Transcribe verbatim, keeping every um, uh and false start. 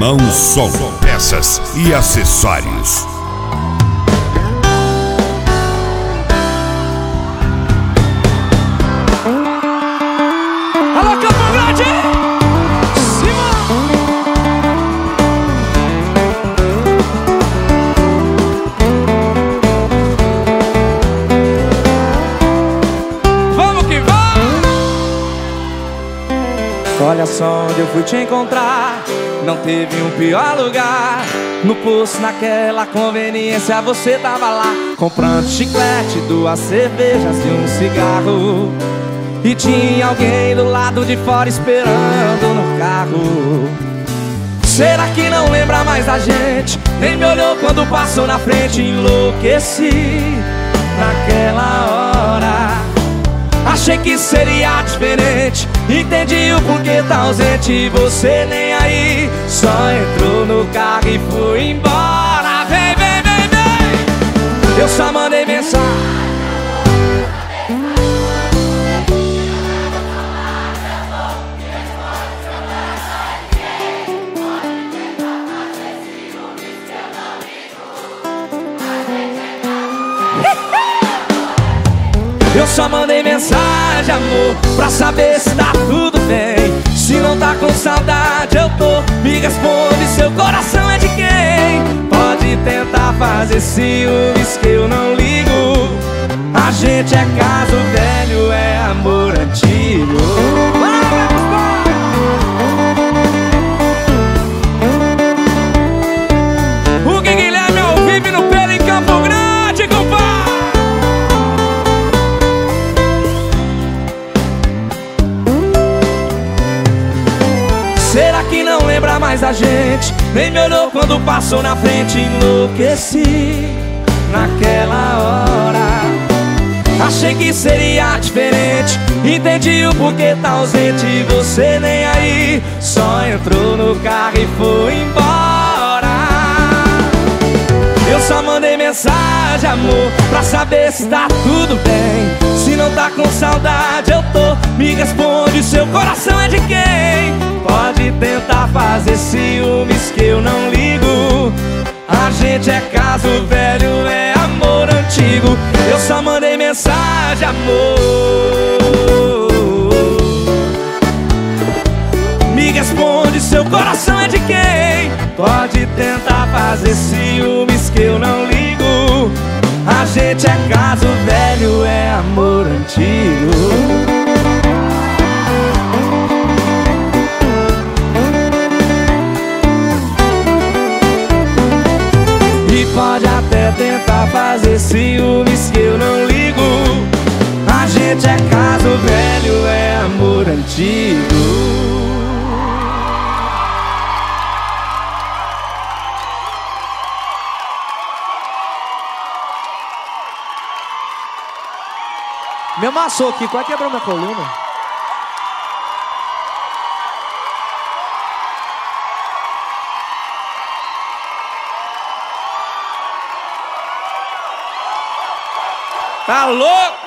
Alemão Som, peças e acessórios. Alô, Campo Grande! Cima! Vamos que vamos! Olha só onde eu fui te encontrar. Não teve um pior lugar. No posto, naquela conveniência, você tava lá comprando chiclete, duas cervejas e um cigarro. E tinha alguém do lado de fora esperando no carro. Será que não lembra mais da gente? Nem me olhou quando passou na frente. Enlouqueci naquela hora. Achei que seria diferente. Entendi o porquê tá ausente. Você nem aí, só entrou no carro e foi embora. Vem, vem, vem, vem. Eu só mandei mensagem. Eu só mandei mensagem, amor, pra saber se tá tudo bem. Se não tá com saudade, eu tô. Me responde, seu coração é de quem? Pode tentar fazer ciúmes que eu não ligo. A gente é caso velho, é amor antigo. O Gui Guilherme ao vivo no pelo em Campo Grande, compadre. Será que não lembra mais da gente? Nem me olhou quando passou na frente. Enlouqueci naquela hora. Achei que seria diferente. Entendi o porquê tá ausente. Você nem aí, só entrou no carro e foi embora. Eu só mandei mensagem, amor, pra saber se tá tudo bem. Se não tá com saudade, eu tô. Me responde, seu coração é de quem? Pode tentar fazer ciúmes que eu não ligo. A gente é caso velho, é amor antigo. Eu só mandei mensagem, amor. Me responde, seu coração é de quem? Pode tentar fazer ciúmes que eu não ligo. A gente é caso velho, é amor antigo. Pode até tentar fazer ciúmes que eu não ligo. A gente é caso velho, é amor antigo. Me amassou aqui, quase quebrou minha coluna. Tá louco?